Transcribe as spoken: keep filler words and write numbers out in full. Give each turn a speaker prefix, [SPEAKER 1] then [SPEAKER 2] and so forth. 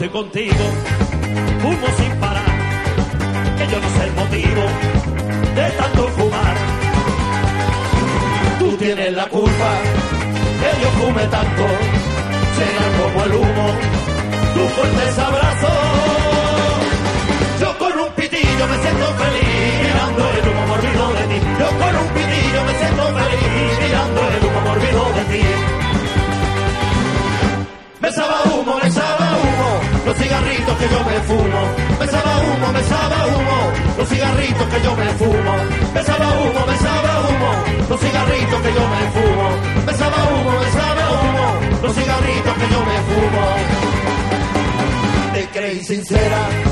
[SPEAKER 1] estoy contigo, fumo sin parar, que yo no sé el motivo de tanto fumar. Tú tienes la culpa que yo fume tanto, será como el humo, tus fuertes abrazos. Yo con un pitillo me siento feliz, mirando el humo morbido de ti. Yo con un pitillo me siento feliz, mirando el humo morbido de ti. Me sabe a humo, me sabe a humo, los cigarritos que yo me fumo. Me sabe a humo, me sabe a humo, los cigarritos que yo me fumo. Me sabe a humo, me sabe a humo, los cigarritos que yo me fumo. Me sabe a humo, me sabe a humo, los cigarritos que yo me fumo. Te creí sincera